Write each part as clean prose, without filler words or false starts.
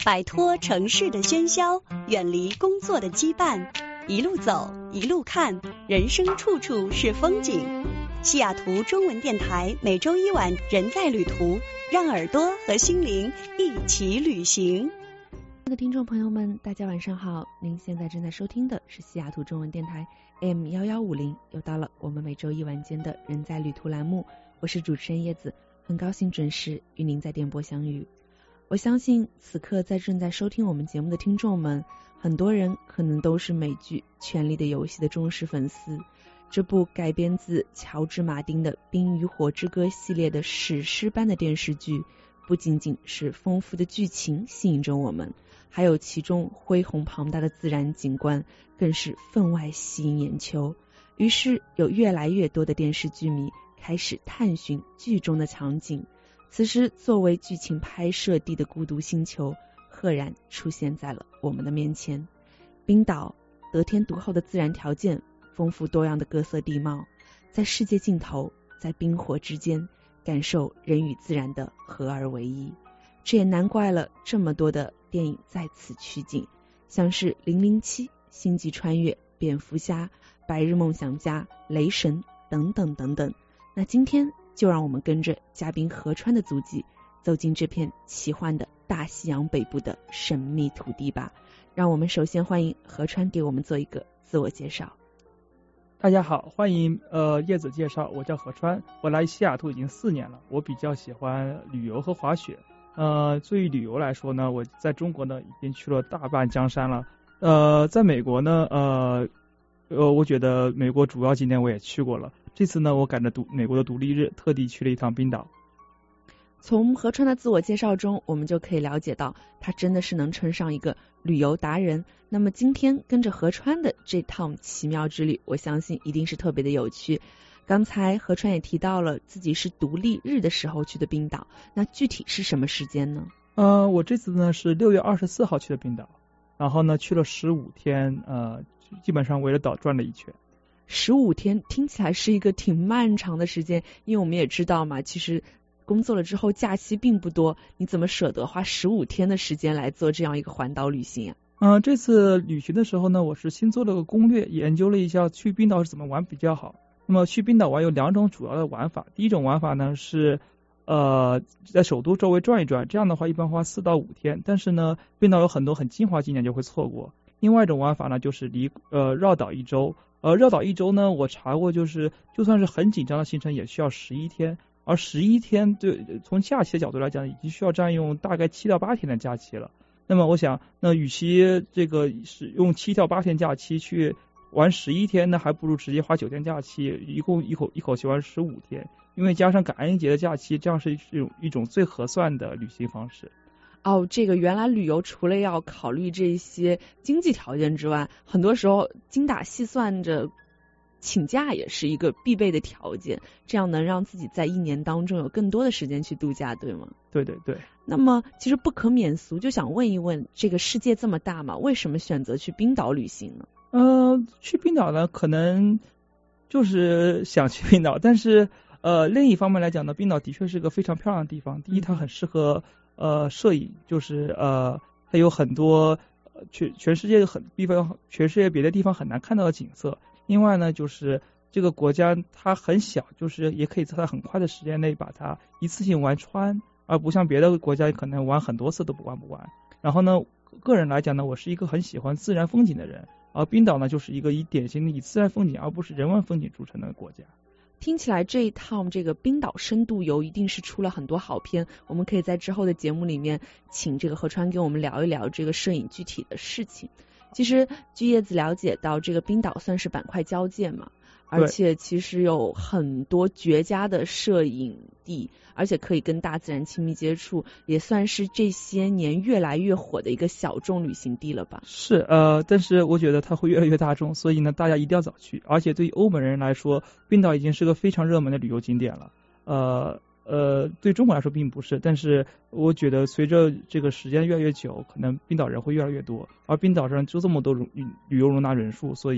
摆脱城市的喧嚣，远离工作的羁绊，一路走，一路看，人生处处是风景。西雅图中文电台每周一晚人在旅途，让耳朵和心灵一起旅行。 的听众朋友们，大家晚上好，您现在正在收听的是西雅图中文电台 AM1150，又到了我们每周一晚间的人在旅途栏目，我是主持人叶子，很高兴准时与您在电波相遇。我相信此刻正在收听我们节目的听众们，很多人可能都是美剧《权力的游戏》的忠实粉丝。这部改编自乔治·马丁的《冰与火之歌》系列的史诗般的电视剧，不仅仅是丰富的剧情吸引着我们，还有其中恢宏庞大的自然景观，更是分外吸引眼球。于是有越来越多的电视剧迷开始探寻剧中的场景。此时作为剧情拍摄地的孤独星球赫然出现在了我们的面前。冰岛得天独厚的自然条件，丰富多样的各色地貌，在世界尽头，在冰火之间，感受人与自然的合而为一。这也难怪了这么多的电影在此取景，像是007、星际穿越、蝙蝠侠、白日梦想家、雷神等等等等。那今天就让我们跟着嘉宾河川的足迹，走进这片奇幻的大西洋北部的神秘土地吧。让我们首先欢迎河川给我们做一个自我介绍。 大家好，欢迎叶子介绍，我叫河川，我来西雅图已经4年了，我比较喜欢旅游和滑雪。对于旅游来说呢，我在中国呢已经去了大半江山了。在美国呢，我觉得美国主要景点我也去过了。这次呢，我赶着美国的独立日，特地去了一趟冰岛。 从河川的自我介绍中，我们就可以了解到，他真的是能称上一个旅游达人。那么今天跟着河川的这趟奇妙之旅，我相信一定是特别的有趣。刚才河川也提到了自己是独立日的时候去的冰岛，那具体是什么时间呢？ 我这次呢是6月24号去的冰岛，然后呢去了15天，基本上围着岛转了一圈。 15天听起来是一个挺漫长的时间，因为我们也知道嘛，其实工作了之后假期并不多，你怎么舍得花15天的时间来做这样一个环岛旅行啊？ 这次旅行的时候呢，我是新做了个攻略，研究了一下去冰岛是怎么玩比较好。那么去冰岛玩有2种主要的玩法，第一种玩法呢是在首都周围转一转，这样的话一般花4到5天，但是呢冰岛有很多很精华景点就会错过。另外一种玩法呢就是绕岛一周，绕岛一周呢我查过，就算是很紧张的行程也需要11天，而11天从假期的角度来讲已经需要占用大概7到8天的假期了。那么我想，那与其这个是用7到8天假期去玩11天呢，还不如直接花9天假期，一共一口气玩15天，因为加上感恩节的假期，这样是一种最合算的旅行方式。 这个原来旅游除了要考虑这些经济条件之外，很多时候精打细算着请假也是一个必备的条件，这样能让自己在1年当中有更多的时间去度假，对吗？ 对对对。 那么其实不可免俗，就想问一问，这个世界这么大嘛，为什么选择去冰岛旅行呢？ 去冰岛呢，可能就是想去冰岛，但是另一方面来讲呢，冰岛的确是个非常漂亮的地方。第一，它很适合摄影，就是它有很多全世界别的地方很难看到的景色。另外呢，就是这个国家它很小，就是也可以在很快的时间内把它一次性玩穿，而不像别的国家可能玩很多次都玩不完。然后呢，个人来讲呢，我是一个很喜欢自然风景的人，而冰岛呢就是一个典型的以自然风景而不是人文风景著称的国家。 听起来这一趟这个冰岛深度游一定是出了很多好片，我们可以在之后的节目里面请这个河川给我们聊一聊这个摄影具体的事情。其实据叶子了解到，这个冰岛算是板块交界嘛，而且其实有很多绝佳的摄影地，而且可以跟大自然亲密接触，也算是这些年越来越火的一个小众旅行地了吧？ 是，但是我觉得它会越来越大众，所以呢大家一定要早去。而且对于欧美人来说，冰岛已经是个非常热门的旅游景点了。对中国来说并不是，但是我觉得随着这个时间越来越久，可能冰岛人会越来越多，而冰岛上就这么多旅游容纳人数，所以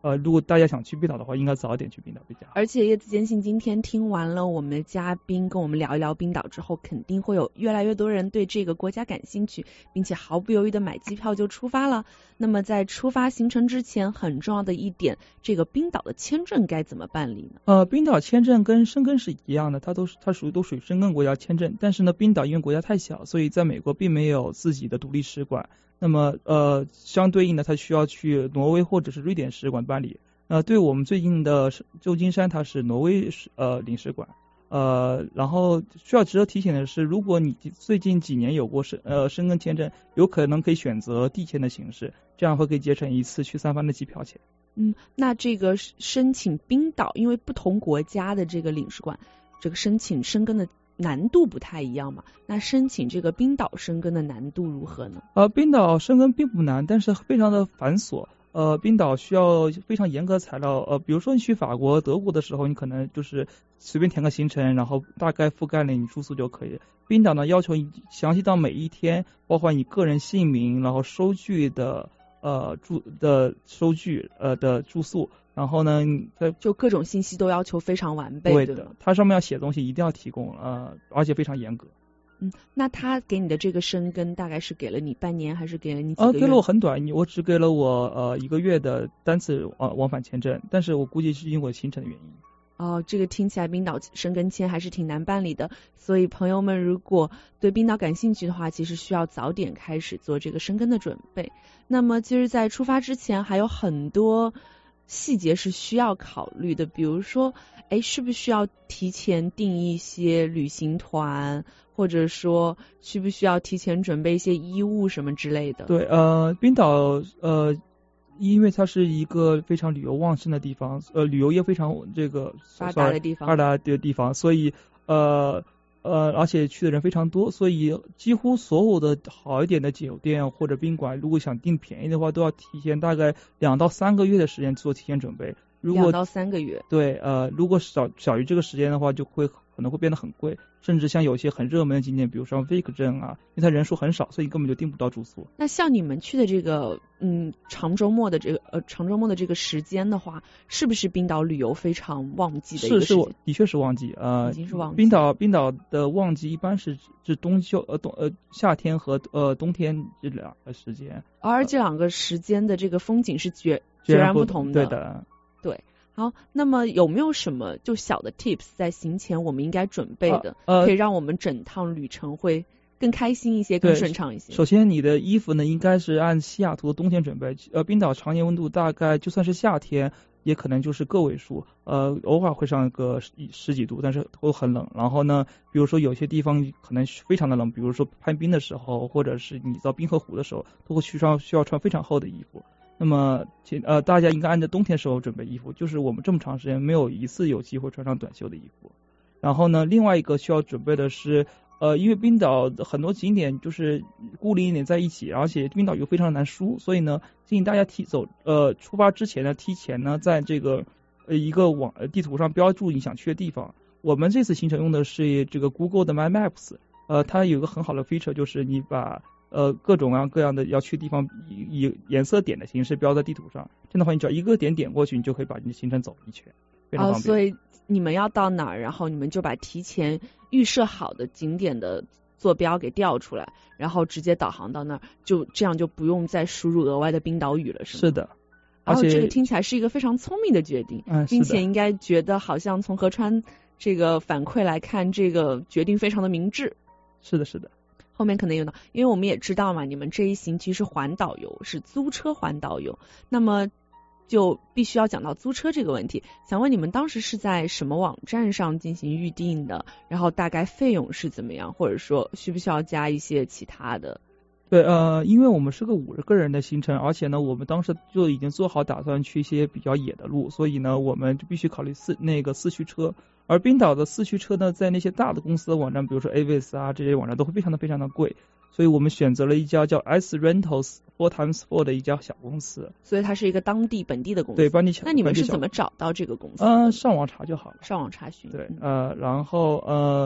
如果大家想去冰岛的话，应该早点去冰岛比较好。 而且叶子坚信今天听完了我们的嘉宾跟我们聊一聊冰岛之后，肯定会有越来越多人对这个国家感兴趣，并且毫不犹豫的买机票就出发了。那么在出发行程之前，很重要的一点，这个冰岛的签证该怎么办理呢？ 冰岛签证跟申根是一样的，它属于申根国家签证，但是呢，冰岛因为国家太小，所以在美国并没有自己的独立使馆。那么相对应的，它需要去挪威或者是瑞典使馆办理。对我们最近的旧金山，它是挪威领事馆。然后需要值得提醒的是，如果你最近几年有过申根签证，有可能可以选择递签的形式，这样会可以节省一次去3番的机票钱。 那这个申请冰岛，因为不同国家的这个领事馆，这个申请申根的难度不太一样嘛？那申请这个冰岛申根的难度如何呢？ 冰岛申根并不难，但是非常的繁琐。冰岛需要非常严格的材料。比如说你去法国、德国的时候，你可能就是随便填个行程，然后大概覆盖了你住宿就可以。冰岛呢，要求你详细到每一天，包括你个人姓名，然后收据的收据的住宿，然后呢， 就各种信息都要求非常完备。 对的，它上面要写东西一定要提供，而且非常严格。 那他给你的这个申根大概是给了你半年，还是给了你几个月？ 给了我很短，我只给了我1个月的单次往返签证，但是我估计是因为行程的原因。 这个听起来冰岛申根签还是挺难办理的，所以朋友们如果对冰岛感兴趣的话，其实需要早点开始做这个申根的准备。那么其实在出发之前还有很多细节是需要考虑的，比如说是不是需要提前订一些旅行团，或者说需不需要提前准备一些衣物什么之类的？ 对，冰岛因为它是一个非常旅游旺盛的地方，旅游业非常发达的地方，所以而且去的人非常多，所以几乎所有的好一点的酒店或者宾馆，如果想订便宜的话，都要提前大概2到3个月的时间做提前准备。如果 2到3个月， 对，如果小于这个时间的话，就可能会变得很贵，甚至像有些很热门的景点，比如说 Vik 镇啊，因为它人数很少，所以根本就订不到住宿。 那像你们去的这个长周末的这个时间的话，是不是冰岛旅游非常旺季的一个时间？ 的确是旺季。 已经是旺季。 冰岛的旺季一般是夏天和冬天这2个时间， 而这2个时间的这个风景是截然不同的。 对的。 对，好，那么有没有什么就小的 tips 在行前我们应该准备的，可以让我们整趟旅程会更开心一些，更顺畅一些？ 首先，你的衣服呢应该是按西雅图的冬天准备。冰岛常年温度大概就算是夏天，也可能就是个位数，偶尔会上个10几度，但是都很冷。然后呢，比如说有些地方可能非常的冷，比如说攀冰的时候，或者是你到冰河湖的时候，都会需要穿非常厚的衣服。那么大家应该按照冬天时候准备衣服，就是我们这么长时间没有一次有机会穿上短袖的衣服。然后呢，另外一个需要准备的是，因为冰岛很多景点就是孤零零点在一起，而且冰岛又非常难输，所以呢，建议大家出发之前呢，提前呢在这个一个地图上标注你想去的地方。我们这次行程用的是这个 Google 的 My Maps，它有一个很好的 feature， 就是你把各种各样的要去的地方以颜色点的形式标在地图上，这样的话你只要一个点过去，你就可以把你的行程走一圈，非常方便。 所以你们要到哪儿，然后你们就把提前预设好的景点的坐标给调出来，然后直接导航到那儿，就这样就不用再输入额外的冰岛语了，是吗？ 是的。 而且这个听起来是一个非常聪明的决定，并且应该觉得好像从河川这个反馈来看，这个决定非常的明智。 是的，是的。 后面可能有的，因为我们也知道嘛，你们这一行其实是环岛游，是租车环岛游，那么就必须要讲到租车这个问题。想问你们当时是在什么网站上进行预定的？然后大概费用是怎么样？或者说需不需要加一些其他的？ 对，因为我们是个50个人的行程，而且呢，我们当时就已经做好打算去一些比较野的路，所以呢，我们就必须考虑四驱车。而冰岛的4驱车呢，在那些大的公司的网站，比如说 Avis 啊这些网站都会非常的贵，所以我们选择了一家叫 S Rentals 4x4 的一家小公司。 所以它是一个本地的公司。 对， 那你们是怎么找到这个公司？ 上网查就好了。 上网查询。 对，然后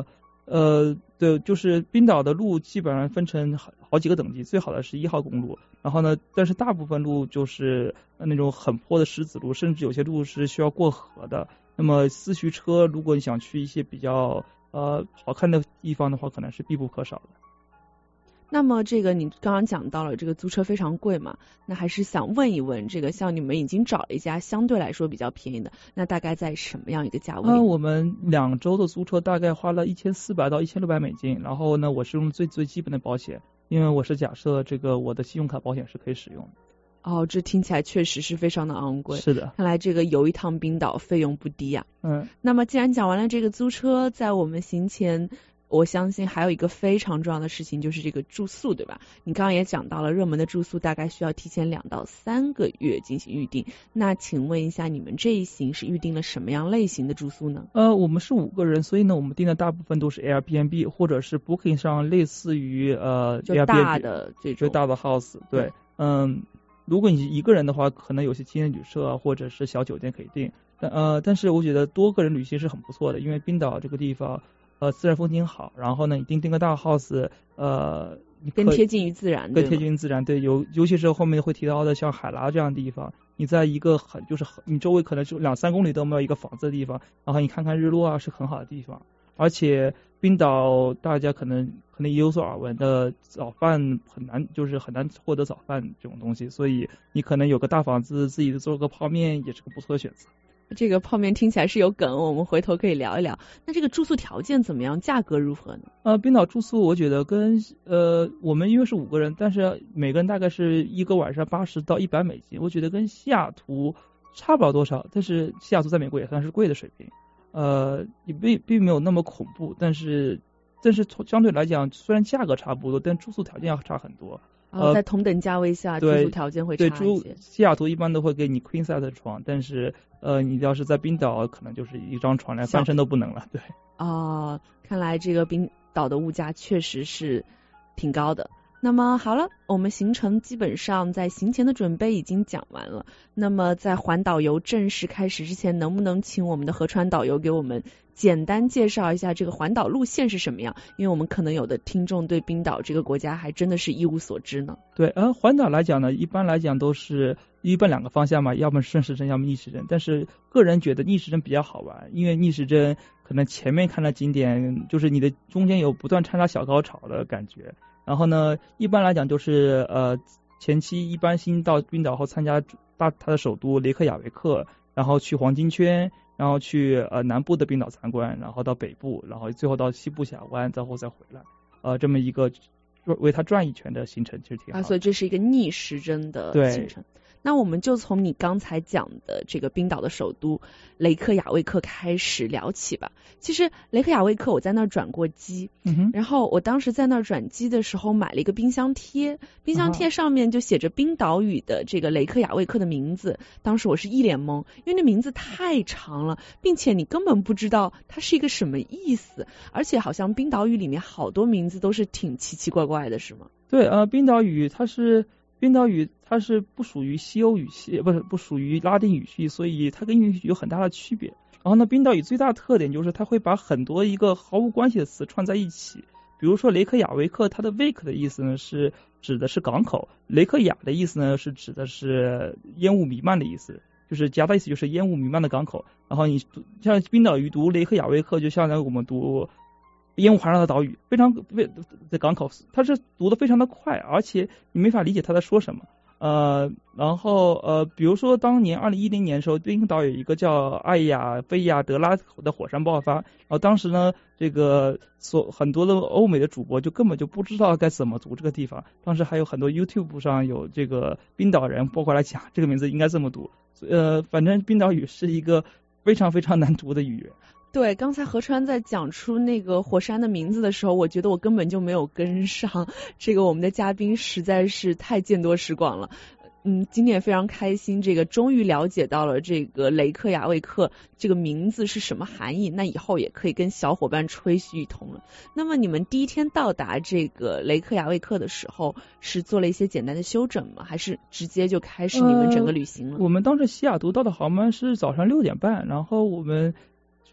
对，就是冰岛的路基本上分成好几个等级，最好的是1号公路，然后呢，但是大部分路就是那种很坡的石子路，甚至有些路是需要过河的。那么四驱车，如果你想去一些比较好看的地方的话，可能是必不可少的。 那么这个你刚刚讲到了这个租车非常贵嘛，那还是想问一问，这个像你们已经找了一家相对来说比较便宜的，那大概在什么样一个价位？ 我们2周的租车大概花了1400到1600美金，然后呢，我是用最基本的保险，因为我是假设这个我的信用卡保险是可以使用的。 哦，这听起来确实是非常的昂贵。 是的， 看来这个游一趟冰岛费用不低呀。那么既然讲完了这个租车，在我们行前，我相信还有一个非常重要的事情，就是这个住宿，对吧？你刚刚也讲到了，热门的住宿大概需要提前2到3个月进行预定。那请问一下，你们这一行是预定了什么样类型的住宿呢？ 我们是5个人，所以呢，我们订的大部分都是 Airbnb 或者是 Booking 上类似于就 Airbnb 大的这种， 就大的 house。对，如果你一个人的话，可能有些青年旅社或者是小酒店可以订。但是我觉得多个人旅行是很不错的，因为冰岛这个地方自然风景好，然后呢，你订个大 house， 更贴近于自然， 更贴近自然。对，尤其是后面会提到的像海拉这样的地方，你在一个你周围可能就2-3公里都没有一个房子的地方，然后你看看日落啊，是很好的地方。而且冰岛大家可能也有所耳闻的，早饭很难获得早饭这种东西，所以你可能有个大房子，自己做个泡面也是个不错的选择。 这个泡面听起来是有梗，我们回头可以聊一聊。那这个住宿条件怎么样？价格如何呢？ 冰岛住宿我觉得跟我们因为是5个人，但是每个人大概是一个晚上80到100美金，我觉得跟西雅图差不了多少，但是西雅图在美国也算是贵的水平。也并没有那么恐怖，但是相对来讲，虽然价格差不多，但住宿条件要差很多。 在同等价位下，住宿条件会差一些。 西雅图一般都会给你 queen size 的床，但是你要是在冰岛，可能就是一张床连翻身都不能了。对。 看来这个冰岛的物价确实是挺高的。那么好了，我们行程基本上在行前的准备已经讲完了。那么在环岛游正式开始之前，能不能请我们的河川导游给我们简单介绍一下这个环岛路线是什么样？因为我们可能有的听众对冰岛这个国家还真的是一无所知呢。 对，环岛来讲呢，一般来讲都是一般2个方向嘛，要么顺时针，要么逆时针。但是个人觉得逆时针比较好玩，因为逆时针可能前面看的景点就是你的中间有不断穿插小高潮的感觉。然后呢，一般来讲就是前期一般先到冰岛后参加它的首都雷克雅维克，然后去黄金圈，然后去南部的冰岛参观，然后到北部，然后最后到西部峡湾，然后再回来。这么一个为它转一圈的行程其实挺好的。 所以这是一个逆时针的行程。那我们就从你刚才讲的这个冰岛的首都雷克雅未克开始聊起吧。其实雷克雅未克我在那儿转过机，然后我当时在那儿转机的时候买了一个冰箱贴，冰箱贴上面就写着冰岛语的这个雷克雅未克的名字。当时我是一脸懵，因为那名字太长了，并且你根本不知道它是一个什么意思，而且好像冰岛语里面好多名字都是挺奇奇怪怪的，是吗？ 对，冰岛语它是不属于西欧语系，不属于拉丁语系，所以它跟英语有很大的区别。然后呢，冰岛语最大的特点就是它会把很多一个毫无关系的词串在一起。比如说雷克雅维克，它的 wake 的意思呢是指的是港口，雷克雅的意思呢是指的是烟雾弥漫的意思，就是夹的意思就是烟雾弥漫的港口。然后你像冰岛语读雷克雅维克，就相当于我们读烟雾环绕的岛屿，非常的港口，它是读的非常的快，而且你没法理解他在说什么。然后比如说当年2010年的时候，冰岛有一个叫艾亚菲亚德拉的火山爆发，然后当时呢，这个很多的欧美的主播就根本就不知道该怎么读这个地方，当时还有很多 YouTube 上有这个冰岛人包过来讲这个名字应该这么读。反正冰岛语是一个非常非常难读的语言。 对，刚才何川在讲出那个火山的名字的时候，我觉得我根本就没有跟上，这个我们的嘉宾实在是太见多识广了。今天也非常开心，这个终于了解到了这个雷克雅未克这个名字是什么含义，那以后也可以跟小伙伴吹嘘一通了。那么你们第一天到达这个雷克雅未克的时候，是做了一些简单的休整吗？还是直接就开始你们整个旅行了？ 我们当时西雅图到的航班是早上6点半，然后我们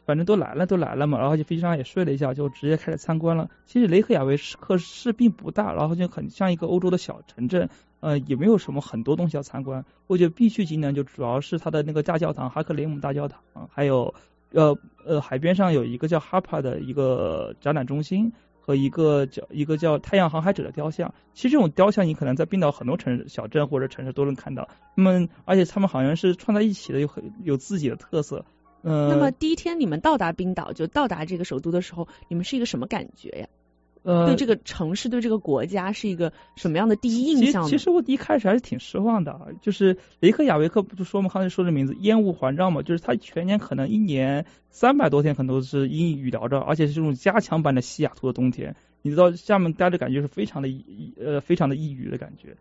反正都来了嘛，然后就飞机上也睡了一下，就直接开始参观了。其实雷克雅未克市并不大，然后就很像一个欧洲的小城镇，也没有什么很多东西要参观。我觉得必去景点就主要是它的那个大教堂，哈克雷姆大教堂，还有海边上有一个叫哈帕的一个展览中心。和一个叫太阳航海者的雕像，其实这种雕像你可能在冰岛很多小镇或者城市都能看到。而且他们好像是串在一起的，有自己的特色。 那么第一天你们到达冰岛，就到达这个首都的时候，你们是一个什么感觉呀？对这个城市，对这个国家是一个什么样的第一印象呢？ 其实我一开始还是挺失望的，就是雷克雅未克不是说我们刚才说的名字烟雾环绕嘛，就是它全年可能一年300多天可能都是阴雨缭绕，而且是这种加强版的西雅图的冬天，你知道下面待着感觉是非常的抑郁的感觉。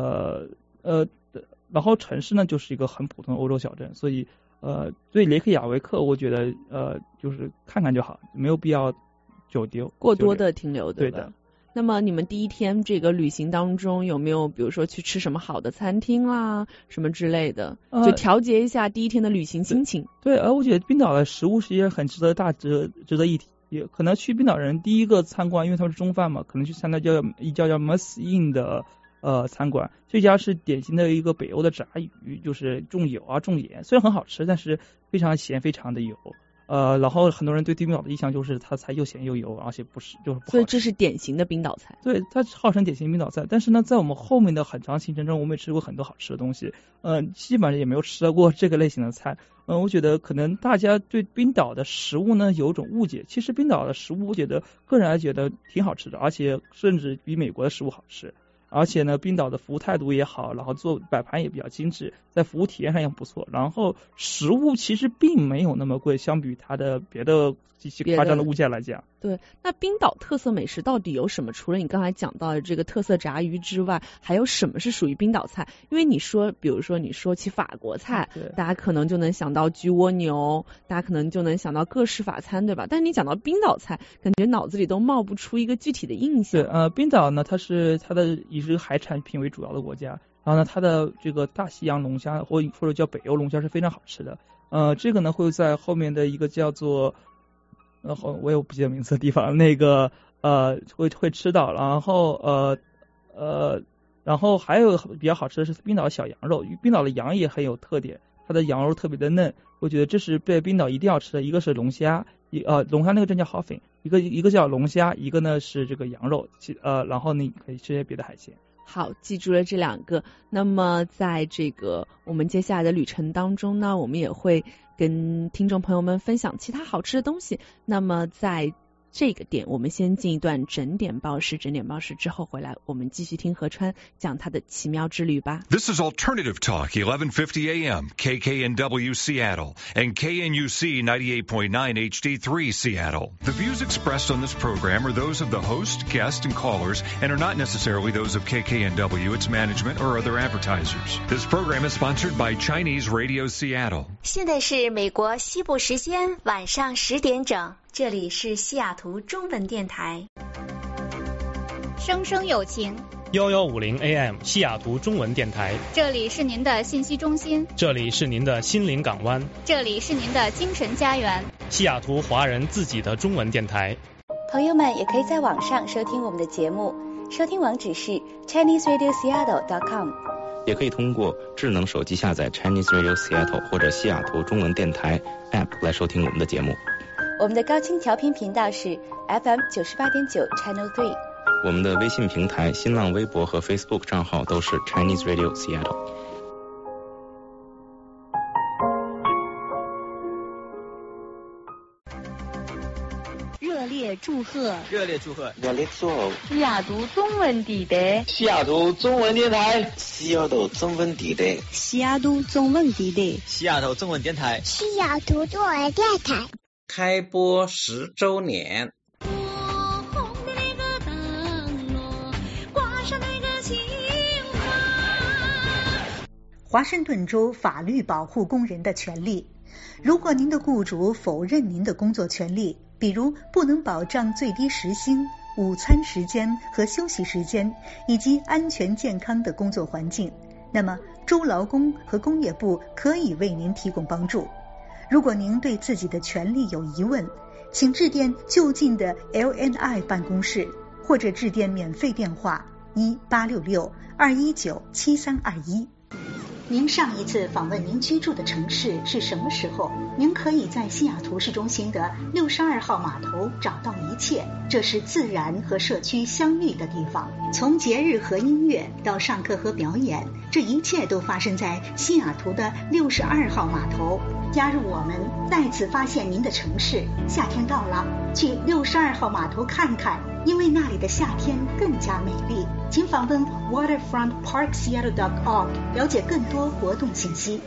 然后城市呢就是一个很普通的欧洲小镇，所以对雷克雅未克我觉得就是看看就好，没有必要过多的停留。 对的。 那么你们第一天这个旅行当中有没有比如说去吃什么好的餐厅啦什么之类的，就调节一下第一天的旅行心情？ 对，我觉得冰岛的食物是也很值得一提。也可能去冰岛人第一个参观，因为他们是中饭嘛，可能去参加一家叫 Mus Inn 的餐馆。这家是典型的一个北欧的炸鱼，就是重油啊重盐，虽然很好吃，但是非常咸，非常的油。然后很多人对冰岛的印象就是它菜又咸又油，而且就是不好吃。 所以这是典型的冰岛菜。 对，它号称典型冰岛菜，但是呢，在我们后面的很长行程中，我们也吃过很多好吃的东西，基本上也没有吃到过这个类型的菜。我觉得可能大家对冰岛的食物呢有一种误解，其实冰岛的食物我个人还觉得挺好吃的，而且甚至比美国的食物好吃。而且呢，冰岛的服务态度也好，然后摆盘也比较精致，在服务体验上也不错。然后食物其实并没有那么贵，相比它的别的极其夸张的物价来讲。 对，那冰岛特色美食到底有什么？除了你刚才讲到的这个特色炸鱼之外，还有什么是属于冰岛菜？因为比如说你说起法国菜，大家可能就能想到焗蜗牛，大家可能就能想到各式法餐，对吧？但是你讲到冰岛菜，感觉脑子里都冒不出一个具体的印象。 对，冰岛呢，它的以这个海产品为主要的国家，然后呢，它的这个大西洋龙虾或者叫北欧龙虾是非常好吃的。这个呢会在后面的一个叫做我也不记得名字的地方，那个会吃到。然后还有比较好吃的是冰岛的小羊肉，冰岛的羊也很有特点，它的羊肉特别的嫩，我觉得这是在冰岛一定要吃的。一个是龙虾，龙虾那个镇叫 Hoffing， 一个叫龙虾，一个呢是这个羊肉，然后你可以吃些别的海鲜。 好，记住了这2个。那么在这个我们接下来的旅程当中呢，我们也会跟听众朋友们分享其他好吃的东西。那么在这个点，我们先进一段整点报时之后回来，我们继续听何川讲他的奇妙之旅吧。 This is Alternative Talk 1150 AM KKNW Seattle and KNUC 98.9 HD3 Seattle. The views expressed on this program are those of the host, guest, and callers and are not necessarily those of KKNW, its management, or other advertisers. This program is sponsored by Chinese Radio Seattle. 现在是美国西部时间晚上10点整，这里是西雅图中文电台。 声声有情 1150 AM 西雅图中文电台， 这里是您的信息中心， 这里是您的心灵港湾， 这里是您的精神家园， 西雅图华人自己的中文电台。 朋友们也可以在网上收听我们的节目，收听网址是 ChineseRadioSeattle.com， 也可以通过智能手机下载 Chinese Radio Seattle 或者西雅图中文电台 App 来收听我们的节目。 我们的高清调频频道是 FM 98.9 Channel 3。 我们的微信平台、新浪微博和 Facebook 账号都是 Chinese Radio Seattle。 热烈祝贺！ 西雅图中文地带， 西雅图中文电台， 西雅图中文地带， 西雅图中文地带， 西雅图中文电台， 西雅图中文电台开播10周年。 华盛顿州法律保护工人的权利。如果您的雇主否认您的工作权利，比如不能保障最低时薪、午餐时间和休息时间，以及安全健康的工作环境，那么州劳工和工业部可以为您提供帮助。 如果您对自己的权利有疑问，请致电就近的 LNI 办公室，或者致电免费电话1866-219-7321。您上一次访问您居住的城市是什么时候？您可以在西雅图市中心的62号码头找到一切，这是自然和社区相遇的地方。从节日和音乐到上课和表演，这一切都发生在西雅图的62号码头。加入我们，再次发现您的城市。夏天到了，去62号码头看看，因为那里的夏天更加美丽。请访问 waterfrontparkseattle.org 了解更多活动信息。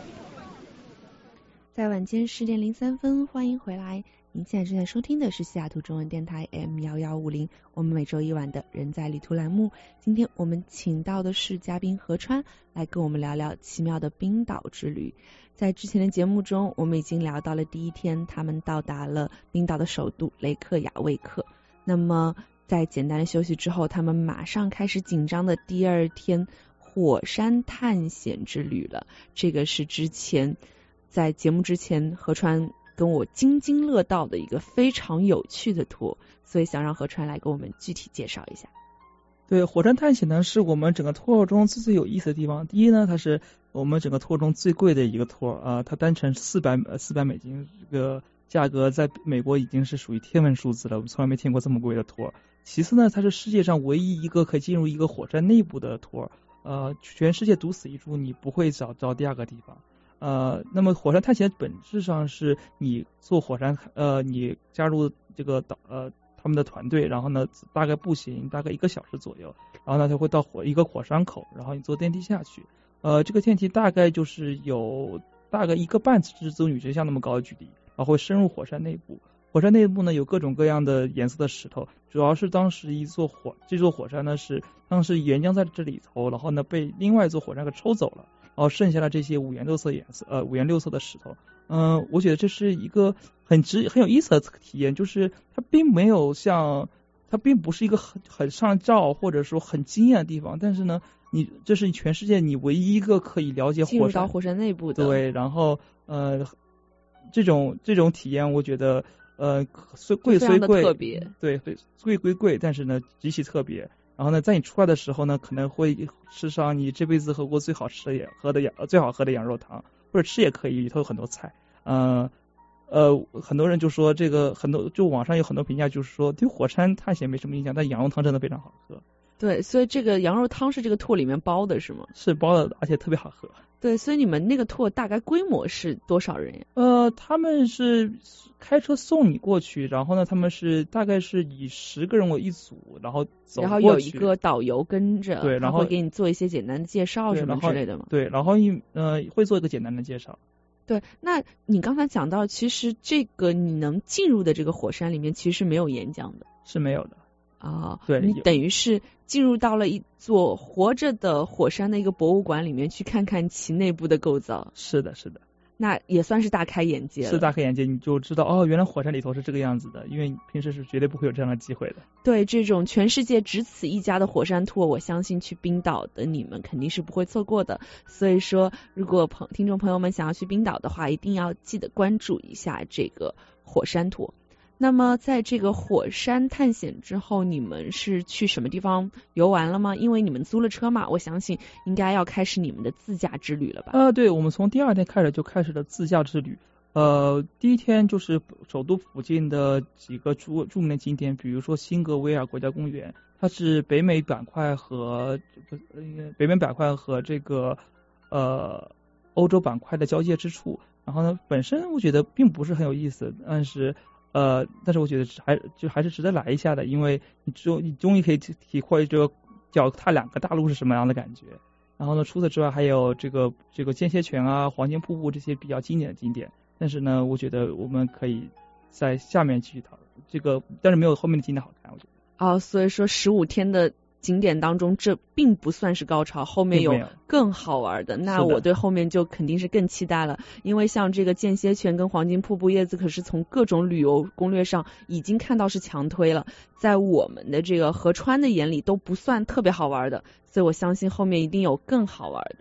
在晚间10点03分，欢迎回来。您现在正在收听的是西雅图中文电台 AM1150，我们每周一晚的人在旅途栏目。今天我们请到的是嘉宾何川，来跟我们聊聊奇妙的冰岛之旅。在之前的节目中，我们已经聊到了第一天，他们到达了冰岛的首都雷克雅未克。那么在简单的休息之后，他们马上开始紧张的第二天火山探险之旅了。这个是之前在节目之前何川跟我津津乐道的一个非常有趣的托，所以想让何川来给我们具体介绍一下。 对，火山探险呢是我们整个托中最有意思的地方。第一呢，它是我们整个托中最贵的一个托它单程400美金，这个价格在美国已经是属于天文数字了，我们从来没听过这么贵的托。其次呢，它是世界上唯一一个可以进入一个火山内部的托，全世界独死一株，你不会找到第二个地方。那么火山探险本质上是你做火山，你加入这个他们的团队，然后呢大概步行大概1个小时左右，然后呢他会到一个火山口，然后你坐电梯下去，这个电梯大概就是有大概1个半至走女神像那么高的距离，然后会深入火山内部。火山内部呢有各种各样的颜色的石头，主要是当时这座火山呢是当时岩浆在这里头，然后呢被另外一座火山给抽走了，然后剩下了这些五颜六色的石头。我觉得这是一个很有意思的体验，就是它并不是一个很上照或者说很惊艳的地方，但是呢这是全世界你唯一一个可以了解进入到火山内部的。 对，然后这种体验我觉得贵虽贵， 特别， 对，贵归贵，但是呢极其特别。然后呢在你出来的时候呢，可能会吃上你这辈子喝过最好喝的羊肉汤，或者吃也可以，里头有很多菜。很多人就说这个网上有很多评价，就是说对火山探险没什么影响，但羊肉汤真的非常好喝。 对，所以这个羊肉汤是这个托里面包的是吗？ 是包的，而且特别好喝。 对，所以你们那个托大概规模是多少人呀？ 他们是开车送你过去，然后呢他们是大概是以10个人为一组，然后走过去， 然后有一个导游跟着， 对，然后会给你做一些简单的介绍什么之类的吗？ 对，然后会做一个简单的介绍。 对，那你刚才讲到，其实这个你能进入的这个火山里面其实是没有岩浆的， 是没有的。 对，你等于是进入到了一座活着的火山的一个博物馆里面去看看其内部的构造。 是的，是的。 那也算是大开眼界了。 是大开眼界，你就知道原来火山里头是这个样子的，因为平时是绝对不会有这样的机会的。 对，这种全世界只此一家的火山托，我相信去冰岛的你们肯定是不会错过的。所以说，如果听众朋友们想要去冰岛的话，一定要记得关注一下这个火山托。那么在这个火山探险之后，你们是去什么地方游玩了吗？因为你们租了车嘛，我相信应该要开始你们的自驾之旅了吧？ 对，我们从第2天开始就开始了自驾之旅。第一天就是首都附近的几个著名的景点，比如说辛格维尔国家公园，它是北美板块和这个欧洲板块的交界之处。然后呢，本身我觉得并不是很有意思，但是我觉得还是值得来一下的，因为你终于可以体会这个脚踏2个大陆是什么样的感觉。然后呢，除此之外还有这个间歇泉啊、黄金瀑布这些比较经典的景点。但是呢，我觉得我们可以在下面继续讨论这个，但是没有后面的景点好看，我觉得。 所以说15天的景点当中，这并不算是高潮，后面有更好玩的。那我对后面就肯定是更期待了，因为像这个间歇泉跟黄金瀑布，叶子可是从各种旅游攻略上已经看到是强推了，在我们的这个河川的眼里都不算特别好玩的，所以我相信后面一定有更好玩的。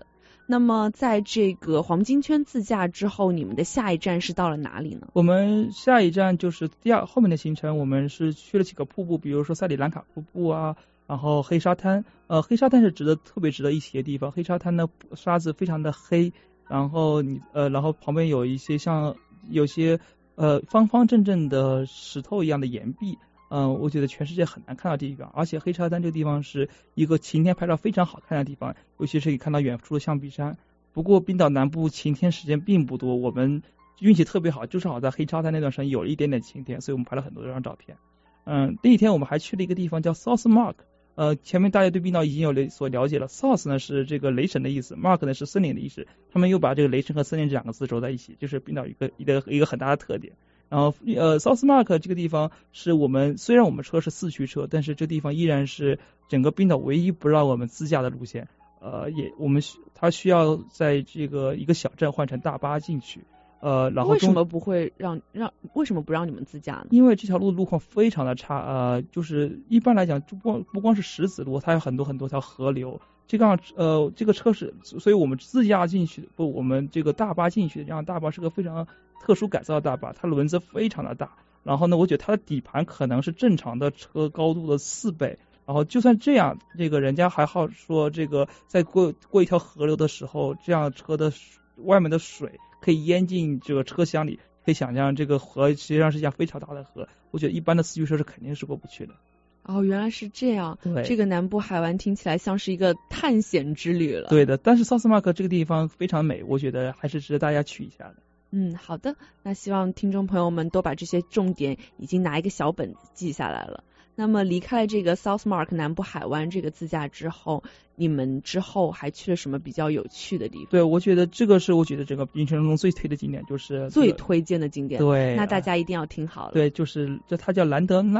那么在这个黄金圈自驾之后，你们的下一站是到了哪里呢？ 我们下一站就是后面的行程，我们是去了几个瀑布，比如说塞里兰卡瀑布啊，然后黑沙滩。黑沙滩是特别值得一提的地方。黑沙滩的沙子非常的黑，然后然后旁边有一些有些方方正正的石头一样的岩壁。我觉得全世界很难看到地方，而且黑沙滩这个地方是一个晴天拍照非常好看的地方，尤其是可以看到远处的象鼻山。不过冰岛南部晴天时间并不多，我们运气特别好，就是好在黑沙滩那段时间有一点点晴天，所以我们拍了很多张照片。那一天我们还去了一个地方叫 South Mark。前面大家对冰岛已经有所了解了。South 呢是这个雷神的意思， Mark 呢是森林的意思，他们又把这个雷神和森林这两个字揉在一起，就是冰岛一个很大的特点。然后South Mark 这个地方是虽然我们车是4驱车，但是这地方依然是整个冰岛唯一不让我们自驾的路线。他需要在这个一个小镇换成大巴进去。然后为什么不会为什么不让你们自驾呢？ 因为这条路况非常的差，就是一般来讲不光是石子路，它有很多条河流。这个车是，所以我们自驾进去我们这个大巴进去的，这样大巴是个非常特殊改造的大巴，它轮子非常的大。然后呢，我觉得它的底盘可能是正常的车高度的4倍。然后就算这样，这个人家还好说，这个在过一条河流的时候，这样车的外面的水可以淹进这个车厢里，可以想象这个河实际上是一条非常大的河，我觉得一般的4驱车是肯定是过不去的。 原来是这样。 对， 这个南部海湾听起来像是一个探险之旅了。 对的，但是South Mark这个地方非常美，我觉得还是值得大家去一下的。 好的，那希望听众朋友们都把这些重点已经拿一个小本子记下来了。那么离开了这个 South Mark 南部海湾这个自驾之后，你们之后还去了什么比较有趣的地方？ 对，我觉得这个是整个行程中最推的景点，就是最推荐的景点。 对， 那大家一定要听好了。 对，它叫兰德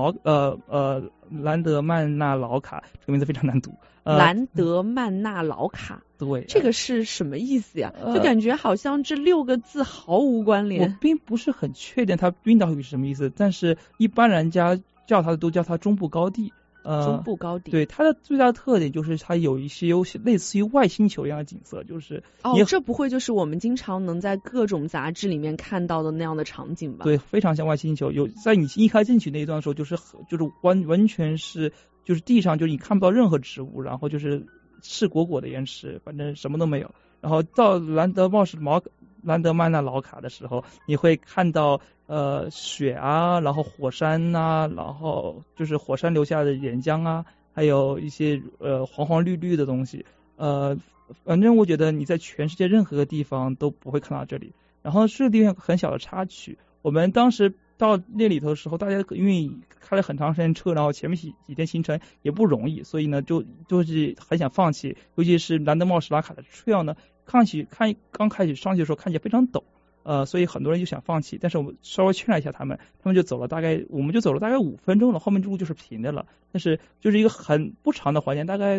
曼纳劳卡，这个名字非常难读。 兰德曼纳劳卡， 对， 这个是什么意思呀？就感觉好像这6个字毫无关联。 我并不是很确定它冰岛语是什么意思，但是一般人家都叫它中部高地。 中部高地。 对，它的最大的特点就是它有一些类似于外星球一样的景色，就是这不会就是我们经常能在各种杂志里面看到的那样的场景吧？ 对，非常像外星球。在你一开进去那一段的时候，就是完全是就是地上就是你看不到任何植物，然后就是赤果果的岩石，反正什么都没有。然后到兰德曼纳劳卡的时候，你会看到雪啊，然后火山啊，然后就是火山留下的岩浆啊，还有一些黄黄绿绿的东西。反正我觉得你在全世界任何个地方都不会看到这里。然后这个地方很小的插曲，我们当时到那里头的时候，大家因为开了很长时间车，然后前面几天行程也不容易，所以呢就是很想放弃。尤其是兰德茂什拉卡的 trail 呢，刚开始上去的时候看起来非常陡，所以很多人就想放弃。但是我们稍微劝了一下他们就走了我们就走了大概5分钟了，后面这路就是平的了。但是就是一个很不长的环线，大概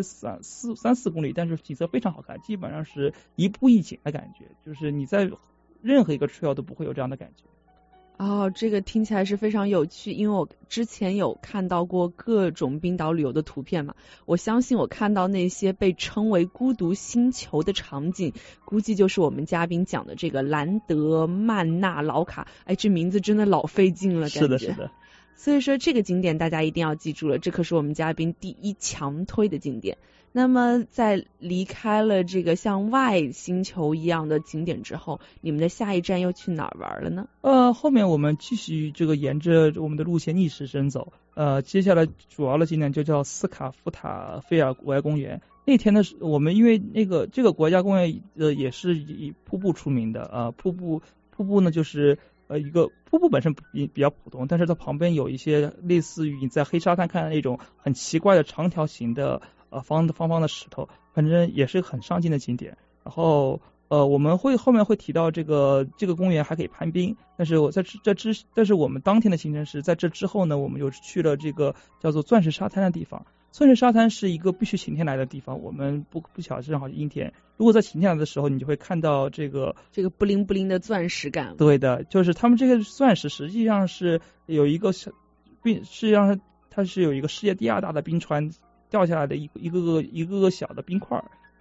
3-4公里，但是景色非常好看，基本上是一步一景的感觉，就是你在任何一个 trail 都不会有这样的感觉。 这个听起来是非常有趣，因为我之前有看到过各种冰岛旅游的图片嘛，我相信我看到那些被称为孤独星球的场景，估计就是我们嘉宾讲的这个兰德曼纳劳卡。这名字真的老费劲了，感觉。 是的。 所以说这个景点大家一定要记住了，这可是我们嘉宾第1强推的景点。那么在离开了这个像外星球一样的景点之后，你们的下一站又去哪儿玩了呢？ 后面我们继续沿着我们的路线逆时针走，接下来主要的景点就叫斯卡夫塔菲尔国家公园。那天呢，我们因为这个国家公园也是以瀑布出名的，瀑布呢就是一个瀑布本身比较普通，但是它旁边有一些类似于你在黑沙滩看的那种很奇怪的长条形的方方的石头，反正也是很上镜的景点。然后我们后面会提到这个公园还可以攀冰，但是但是我们当天的行程是在这之后呢，我们就去了这个叫做钻石沙滩的地方。钻石沙滩是一个必须晴天来的地方，我们不巧正好是阴天。如果在晴天来的时候，你就会看到这个布灵布灵的钻石感。 对的，就是他们这个钻石实际上是有一个实际上它是有一个世界第2大的冰川掉下来的一个个小的冰块，然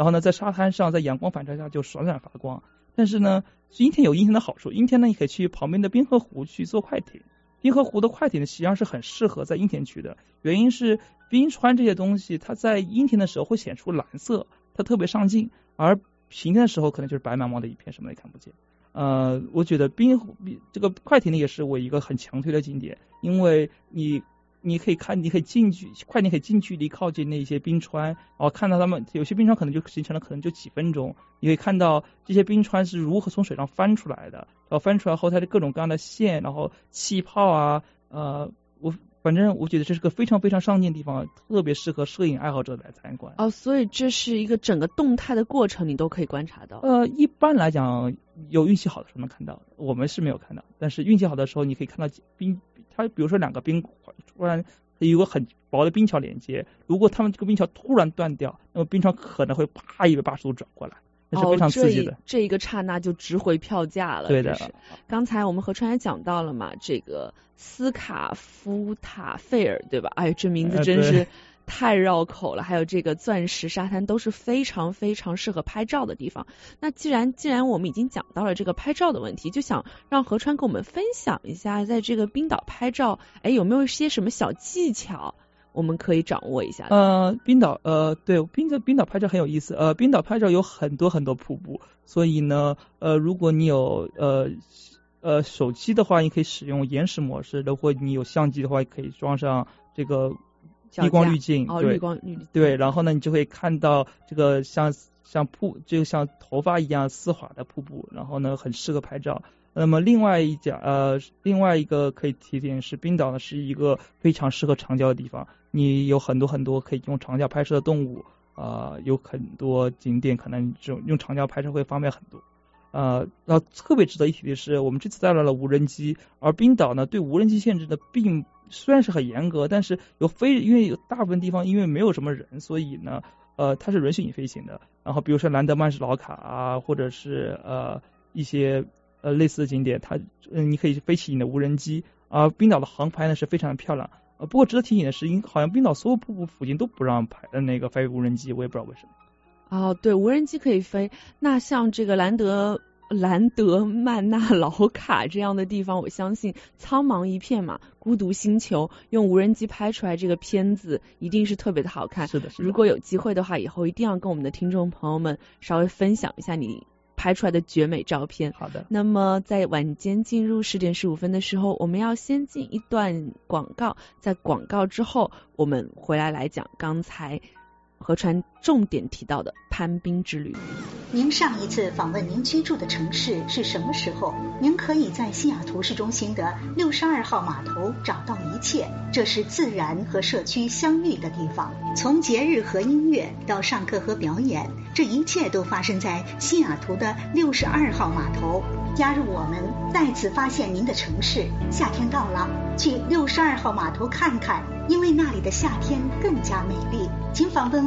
然后呢在沙滩上在阳光反射下就闪闪发光。但是呢阴天有阴天的好处，阴天呢你可以去旁边的滨河湖去做快艇，滨河湖的快艇呢实际上是很适合在阴天去的，原因是冰川这些东西它在阴天的时候会显出蓝色，它特别上镜，而晴天的时候可能就是白茫茫的一片，什么也看不见。我觉得这个快艇呢也是我一个很强推的景点，因为你可以快艇可以近距离靠近那些冰川，然后看到他们有些冰川可能就形成了可能就几分钟，你可以看到这些冰川是如何从水上翻出来的，然后翻出来后它的各种各样的线，然后气泡啊，反正我觉得这是个非常非常上镜的地方，特别适合摄影爱好者来参观。 所以这是一个整个动态的过程，你都可以观察到。 一般来讲，有运气好的时候能看到，我们是没有看到。但是运气好的时候，你可以看到它比如说两个冰突然有个很薄的冰桥连接，如果他们这个冰桥突然断掉，那么冰川可能会啪180度转过来。那是非常刺激的， 这一个刹那就值回票价了。 对的。 刚才我们何川也讲到了嘛，这个斯卡夫塔费尔，对吧？这名字真是太绕口了。还有这个钻石沙滩都是非常非常适合拍照的地方。那既然我们已经讲到了这个拍照的问题，就想让何川跟我们分享一下，在这个冰岛拍照，有没有一些什么小技巧？我们可以掌握一下。 冰岛拍照很有意思。冰岛拍照有很多很多瀑布，所以呢如果你有手机的话，你可以使用延时模式；如果你有相机的话，可以装上这个逆光滤镜。对，然后呢你就会看到这个像头发一样丝滑的瀑布，然后呢很适合拍照。那么另外一个可以提点是，冰岛呢是一个非常适合长焦的地方，你有很多可以用长焦拍摄的动物，有很多景点可能用长焦拍摄会方便很多。然后特别值得一提的是，我们这次带来了无人机，而冰岛呢对无人机限制的虽然是很严格，但是因为有大部分地方因为没有什么人，所以呢它是允许你飞行的。然后比如说兰德曼施劳卡啊，或者是一些类似的景点，你可以飞起你的无人机。冰岛的航拍呢是非常的漂亮。不过值得提醒的是，好像冰岛所有瀑布附近都不让飞无人机，我也不知道为什么。 对，无人机可以飞。那像这个兰德曼纳劳卡这样的地方，我相信苍茫一片嘛，孤独星球，用无人机拍出来这个片子一定是特别的好看。 是的。 如果有机会的话，以后一定要跟我们的听众朋友们稍微分享一下你拍出来的绝美照片。 好的。 那么在晚间进入10点15分的时候，我们要先进一段广告，在广告之后我们回来讲刚才何川重点提到的攀冰之旅。 您上一次访问您居住的城市是什么时候？您可以在西雅图市中心的62号码头找到一切，这是自然和社区相遇的地方。从节日和音乐到上课和表演，这一切都发生在西雅图的62号码头。加入我们，再次发现您的城市。夏天到了，去62号码头看看，因为那里的夏天更加美丽。请访问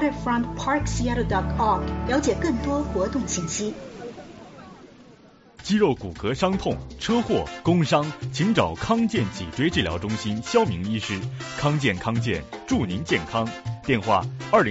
waterfrontparkseattle.org 了解更多活动信息。 肌肉骨骼伤痛、车祸、工伤，请找康健脊椎治疗中心肖明医师。康健祝您健康。电话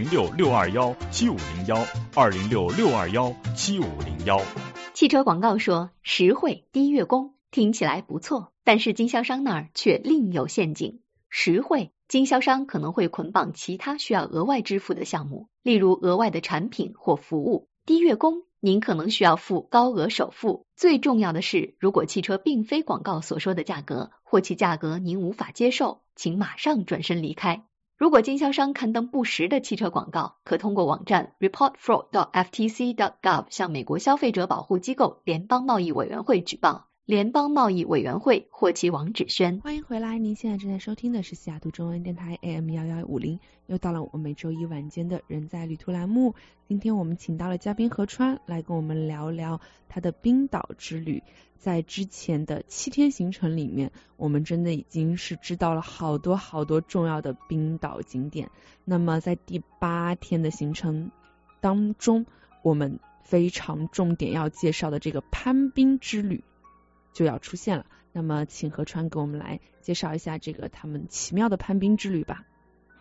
206-621-7501，206-621-7501。 汽车广告说实惠低月供，听起来不错，但是经销商那儿却另有陷阱。实惠，经销商可能会捆绑其他需要额外支付的项目，例如额外的产品或服务。低月供，您可能需要付高额首付。最重要的是，如果汽车并非广告所说的价格，或其价格您无法接受，请马上转身离开。如果经销商刊登不实的汽车广告，可通过网站 reportfraud.ftc.gov 向美国消费者保护机构联邦贸易委员会举报。联邦贸易委员会或其网址宣。 欢迎回来，您现在正在收听的是西雅图中文电台 AM1150，又到了我们每周一晚间的人在旅途栏目。今天我们请到了嘉宾何川来跟我们聊聊他的冰岛之旅。在之前的7天行程里面，我们真的已经是知道了好多重要的冰岛景点。那么在第8天的行程当中，我们非常重点要介绍的这个攀冰之旅就要出现了。那么请何川给我们来介绍一下这个他们奇妙的攀冰之旅吧。